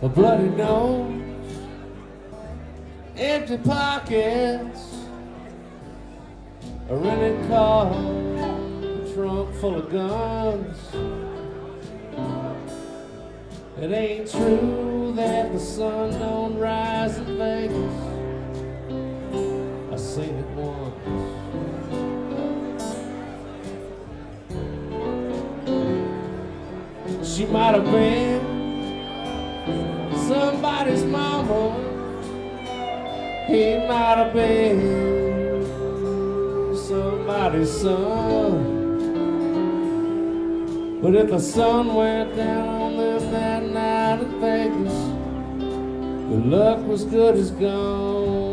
A bloody nose, empty pockets, a rented car, a trunk full of guns. It ain't true that the sun don't rise in Vegas. I seen it once. She might have been somebody's mama. He might have been somebody's son. But if the sun went down on them that night in Vegas, the luck was good as gone.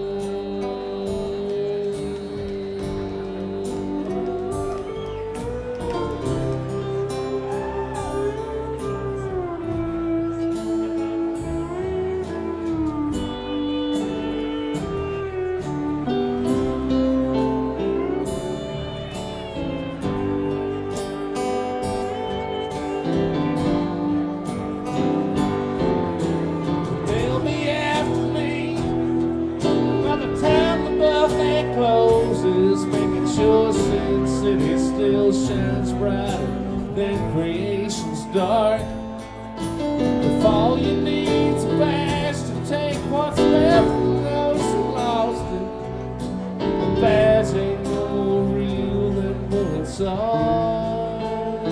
Closes, making sure Sin City still shines brighter than creation's dark. If all you need's a badge to take what's left from those who lost it, the badge ain't no more real than bullets are.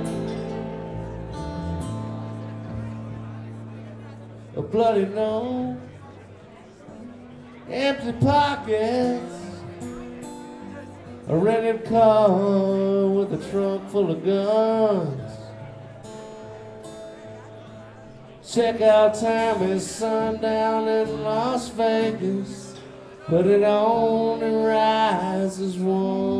A bloody nose, empty pockets, a rented car with a trunk full of guns. Checkout time is sundown in Las Vegas, but it only rises once.